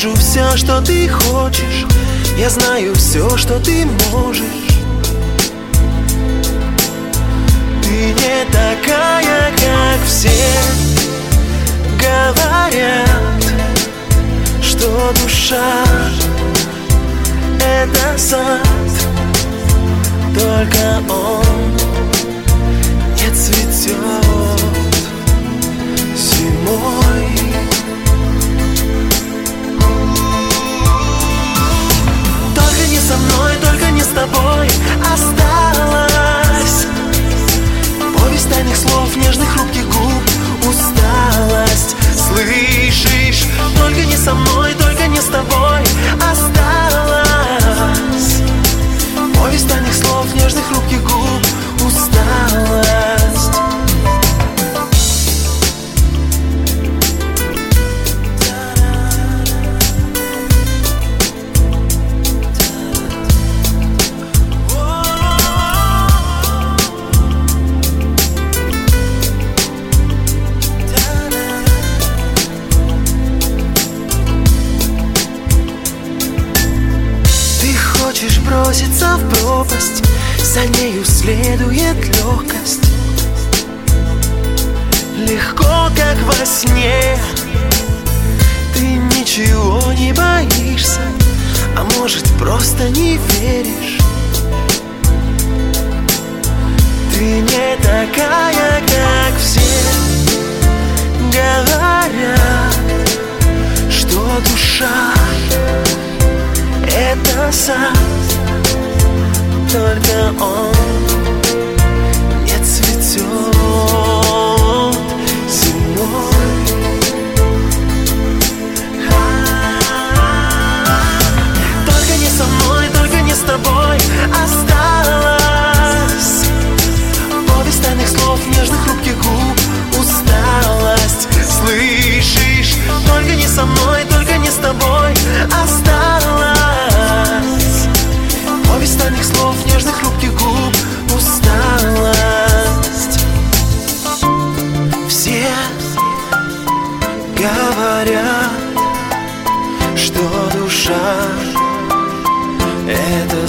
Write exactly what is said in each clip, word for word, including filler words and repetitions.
вижу все, что ты хочешь, я знаю все, что ты можешь. Ты не такая, как все. Говорят, что душа — это сад, только он не цветет зимой. Только не со мной, только не с тобой осталась повесть тайных слов, нежных хрупких губ, усталость. Слышишь? Только не со мной, только не с тобой осталась повесть тайных слов, нежных хрупких губ, усталость. Хочешь броситься в пропасть, за нею следует легкость. Легко, как во сне. Ты ничего не боишься, а может, просто не веришь. Ты не такая, как все. Говорят, что душа — это сад, только он не цветет зимой. Только не со мной, только не с тобой осталась повесть тайных слов, нежных хрупких губ, усталость. Слышишь? Только не со мной, только не с тобой осталась повесть тайных слов, нежных хрупких губ, усталость. Все говорят, что душа — это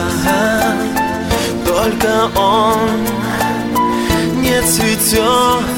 сад, только он не цветет